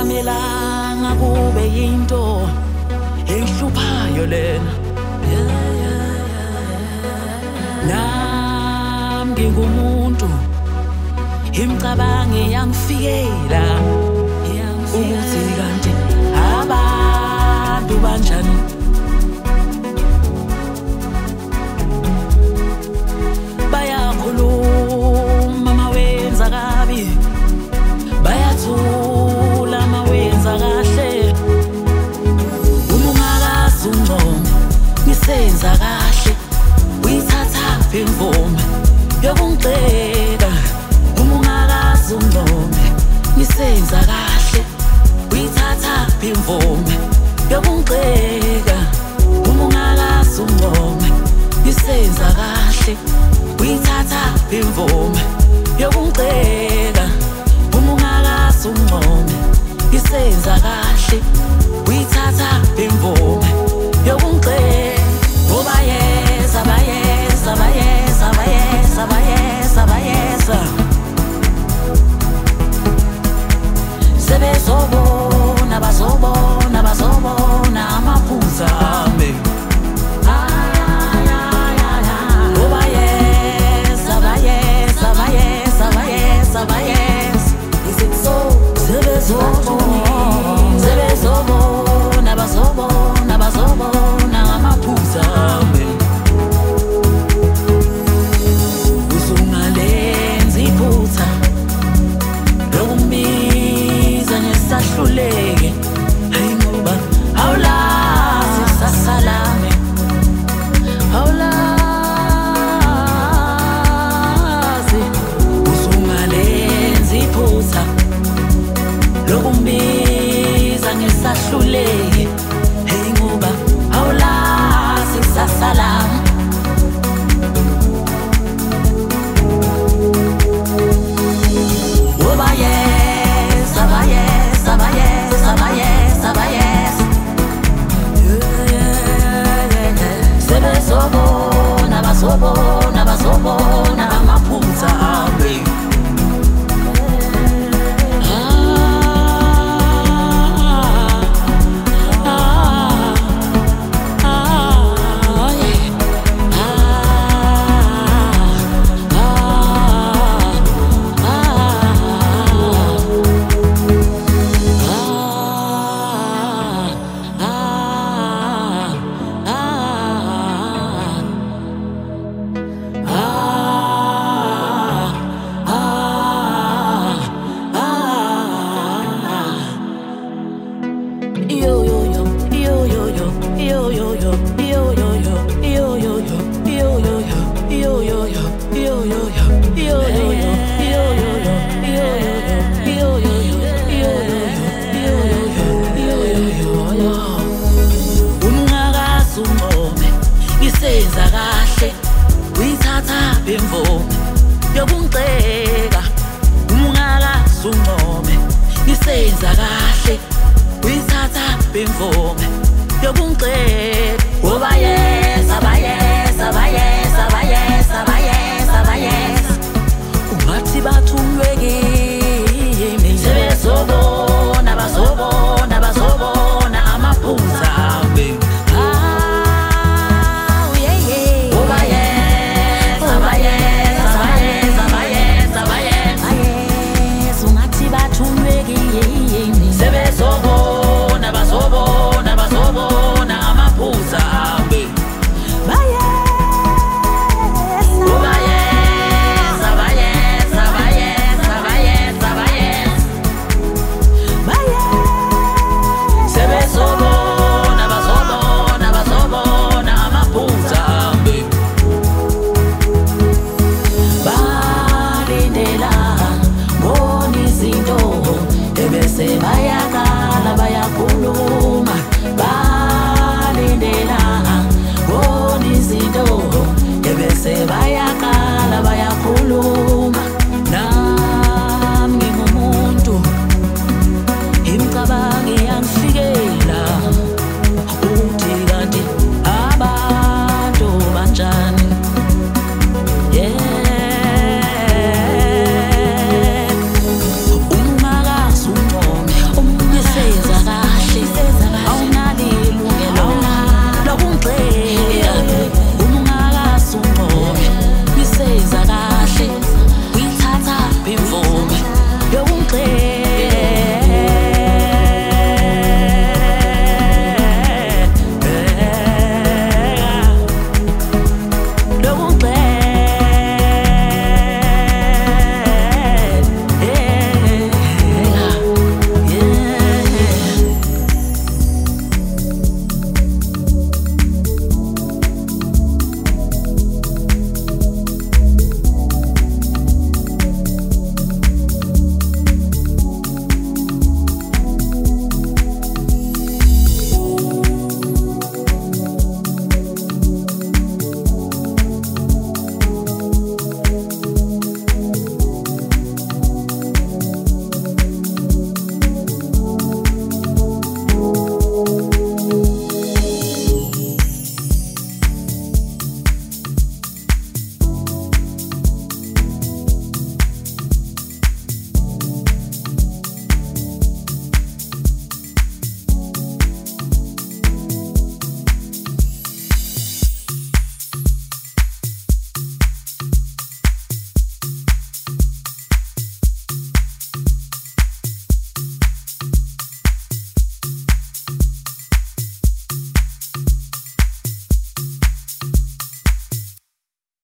akumelanga kube yinto enhluphayo lena. Nami ngingumuntu, imicabango yangifikela ukuthi kanti abantu banjani. Bayakhuluma mawenza kabi, bayathula mawenza kahle. Uma ungakazi ungcono ngisenza kahle, uyithatha imvume yokungixeka. Uma ungakazi ungcono ngisenza kahle, uyithatha imvume yokungixeka. Uma ungakazi ungcono ngisenza kahle, uyithatha imvume yokungixeka. Uma ungakazi ungcono ngisenza kahle, uyithatha imvume yokungixeka. Ngoba yeza bayeza bayeza bayeza bayeza bayeza, sebezobona bazobona bazobona amaphuzu ami. Ngoba yeza bayeza bayeza bayeza bayeza, is it so? Sebezobona bazobona bazobona amaphuzu ami. Usungalenzi iphutha lokumbiza ngesahluleke, hayi ngoba awulazi kusasa lami, awulazi. Usungalenzi iphutha lokumbiza ngesahluleke, hayi ngoba awulazi kusasa lami. Bayeza bayeza bayeza bayeza bayeza, sebezobona bazobona bazobona amaphuzu ami. Ungakazi ungcono ngisenza kahle, uyithatha imvume yokungixeka. Ungakazi ungcono ngisenza kahle, uyithatha imvume yokungixeka. Ngoba yeza bayeza bayeza bayeza bayeza bayeza, ungathi bathunywe kimi. Sebezobona